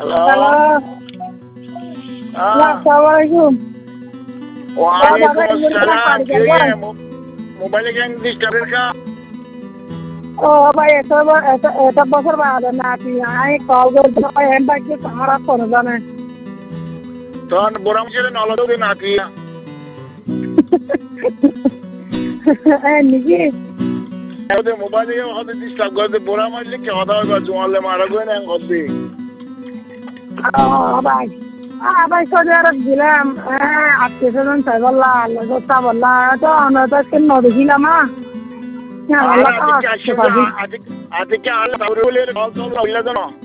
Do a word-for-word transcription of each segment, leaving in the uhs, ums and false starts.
hello hello হ্যাঁ আসসালামু আলাইকুম ওয়ালাইকুম আসসালাম কি রে মোবাইলে কেন ডিস্টার্বের কা ও ভাই এটা এটা এটা বছর বাদে না কি আই কল করতে ভাই এম বাকি সারা করে জানে তখন বোরাম ছেলে নলদ দিন নাকি এই নিকি ওদের মোবাইলে হতে ডিস্টার্ব করে বোরাম মারলে কি হতা হবে জোয়ালে মারা গো না গদ্দি ও ভাই আ ভাই সৌদি আরব গেলাম হ্যাঁ আজকে সেদিন চাই বললা লোকটা বললা তো আমরা তো কেন দেখিলাম না আল্লাহ আজকে আল্লাহ তাহলে বলে কল কল হইলা তো না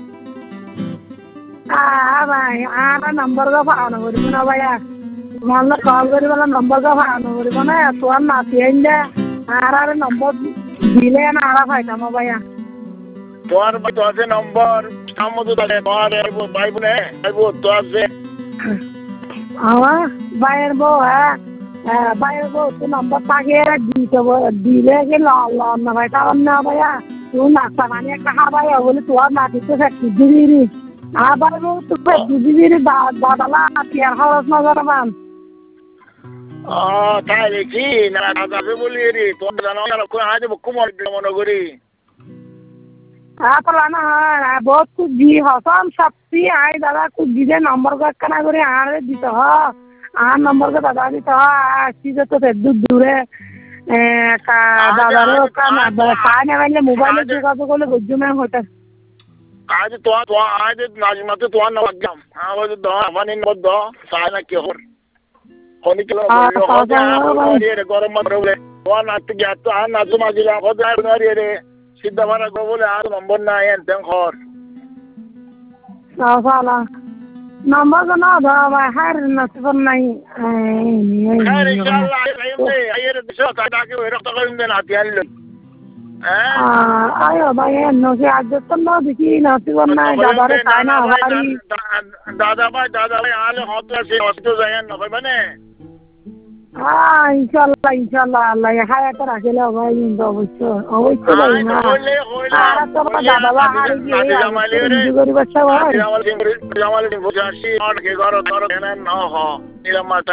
হ্যাঁ ভাই আর নম্বর গা পাওনা করিব না ভাইয়া তোমার কল করি বলে নম্বর গা পাওনা করিব না তোমার নাতি আইলে আর আর নম্বর দিলে না আর পাইতাম ভাইয়া তোমার তো আছে নম্বর সামতো তাহলে তোমার ভাই বোনে ভাই বোন তো আছে আমার ভাইয়ের বউ হ্যাঁ ভাইয়ের বউ তো নম্বর থাকে দিতে দিলে কি লন্ন ভাই কারণ না ভাইয়া তুই নাস্তা পানি একটা খাবাই বলে তোমার নাতিতে ফ্যাক্টরি দিবি আবার বউ তো ফ্যাক্টরি দিবি দাদালা টিয়ার খরচ না জানাবান ও তাই দেখি না দাদাকে বলি রে তোর জানো না আজ কুমার মনে করি आपला ना बहुत कुछ दी हसन शक्ति आई दादा कुछ दीजिए नंबर का कना करे आरे दीता हो आ नंबर का दादा दीता हो चीज़ तो से दूर दूर है का दादा रो का ना खाने वाले मोबाइल जुगा तो कोले गुज्जू में होता आज तो तो आज नाजमा तो तो ना लग जाम हां वो दो अपन इन बद साना के हो होनी के लो हो जा रे गरम मत रे तो ना तो गया तो ना तो माजिला हो जा रे रे সিদ্ধা ভাড়া গো বলে আর নম্বর নাই এনতেন খর সালা নম্বর তো না ধরা ভাই হার নসিবন নাই খার ইনশাআল্লাহ আইলে আইরে দিছো তাকে ওই রক্ত করিম দেন হাতি আনলো হ্যাঁ আয়ো ভাই নসি আজ তো না দেখি নসিবন নাই দাদারে খায় না হারি দাদা ভাই দাদা ভাই আলে হত আছে হত যায় না ভাই মানে হ্যাঁ ইনশাআল্লাহ ইনশাআল্লাহ আল্লাহ হায়াতে রাখলে ভাই কিন্তু অবশ্য অবশ্য ভাই না আর তো দাদা ভাই হারি জামাইলে রে গরিব বাচ্চা ভাই জামাইলে জামাইলে বুঝাছি আর কে ঘর ঘর না হ নিলাম